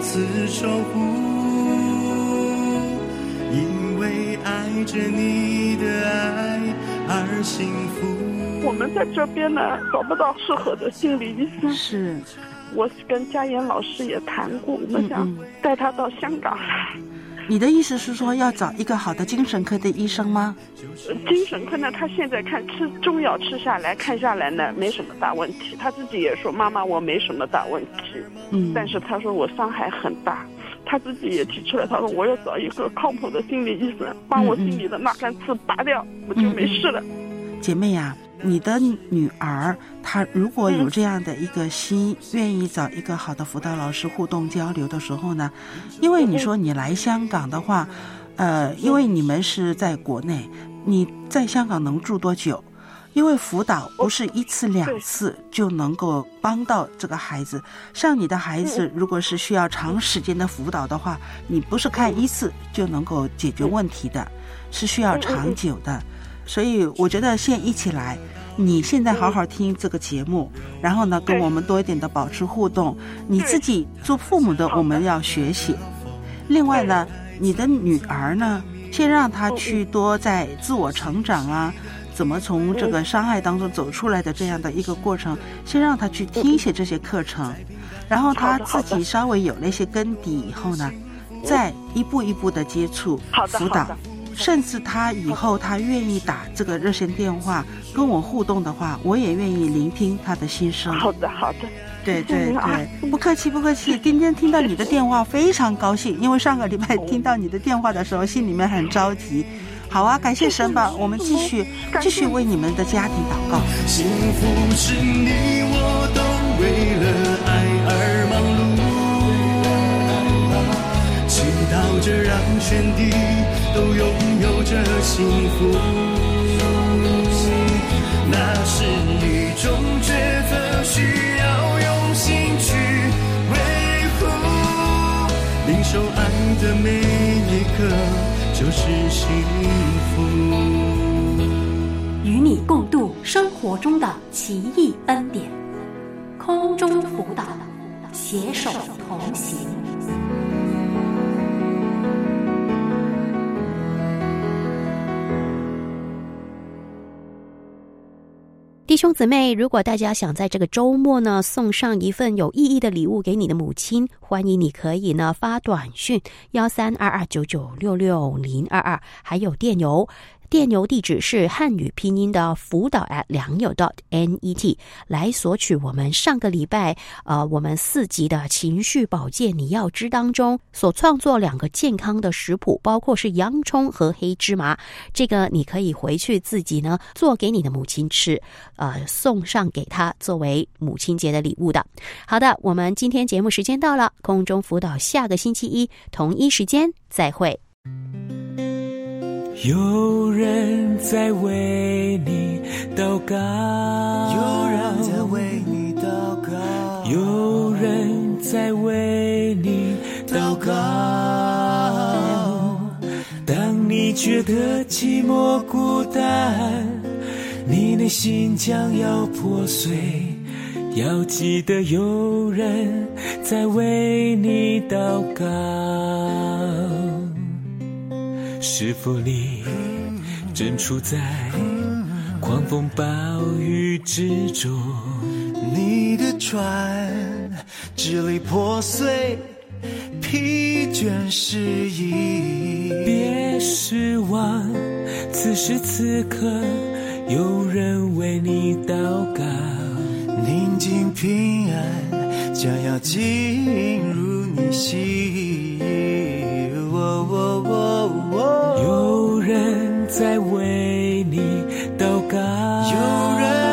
Speaker 15: 此守护，因为爱着你的爱而幸福。
Speaker 14: 我们在这边呢找不到适合的心理医生，
Speaker 5: 是
Speaker 14: 我跟佳妍老师也谈过，我们想带他到香港来。
Speaker 5: 你的意思是说要找一个好的精神科的医生吗？
Speaker 14: 精神科呢，他现在看吃中药吃下来看下来呢没什么大问题，他自己也说妈妈我没什么大问题，但是他说我伤害很大，他自己也提出来，他说我要找一个靠谱的心理医生帮我心里的那根刺拔掉，我就没事了。
Speaker 5: 姐妹呀，你的女儿她如果有这样的一个心，愿意找一个好的辅导老师互动交流的时候呢，因为你说你来香港的话，因为你们是在国内，你在香港能住多久？因为辅导不是1次2次就能够帮到这个孩子，像你的孩子如果是需要长时间的辅导的话，你不是看1次就能够解决问题的，是需要长久的。所以我觉得先一起来，你现在好好听这个节目，然后呢跟我们多一点的保持互动，你自己做父母的我们要学习。另外呢，你的女儿呢，先让她去多在自我成长啊，怎么从这个伤害当中走出来的这样的一个过程，先让她去听一些这些课程，然后她自己稍微有了一些根底以后呢，再一步一步的接触辅导，甚至他以后他愿意打这个热线电话跟我互动的话，我也愿意聆听他的心声。
Speaker 14: 好的好的，
Speaker 5: 对对对，不客气不客气。今天听到你的电话非常高兴，因为上个礼拜听到你的电话的时候心里面很着急。好啊，感谢神吧，我们继续为你们的家庭祷告。
Speaker 15: 幸福是你我都为了爱而忙碌，祈祷着让全地都拥有着幸福，那是一种抉择，需要用心去维护，领受爱的每一刻就是幸福，
Speaker 3: 与你共度生活中的奇异恩典，空中辅导，携手同行。
Speaker 2: 弟兄姊妹，如果大家想在这个周末呢送上一份有意义的礼物给你的母亲，欢迎你可以呢发短讯132299660022，还有电邮地址是汉语拼音的辅导@良友.net， 来索取我们上个礼拜我们4集的情绪保健你要知当中所创作2个健康的食谱，包括是洋葱和黑芝麻，这个你可以回去自己呢做给你的母亲吃，送上给她作为母亲节的礼物的。好的，我们今天节目时间到了，空中辅导下个星期一同一时间再会。
Speaker 10: 有人在为你祷告，
Speaker 13: 有人在为你祷告，
Speaker 10: 有人在为你祷告。当你觉得寂寞孤单，你内心将要破碎，要记得有人在为你祷告。是否你正处在狂风暴雨之中？
Speaker 13: 你的船支离破碎，疲倦失意。
Speaker 10: 别失望，此时此刻有人为你祷告。
Speaker 13: 宁静平安将要进入你心。
Speaker 10: 有人在为你祷告，
Speaker 13: 有人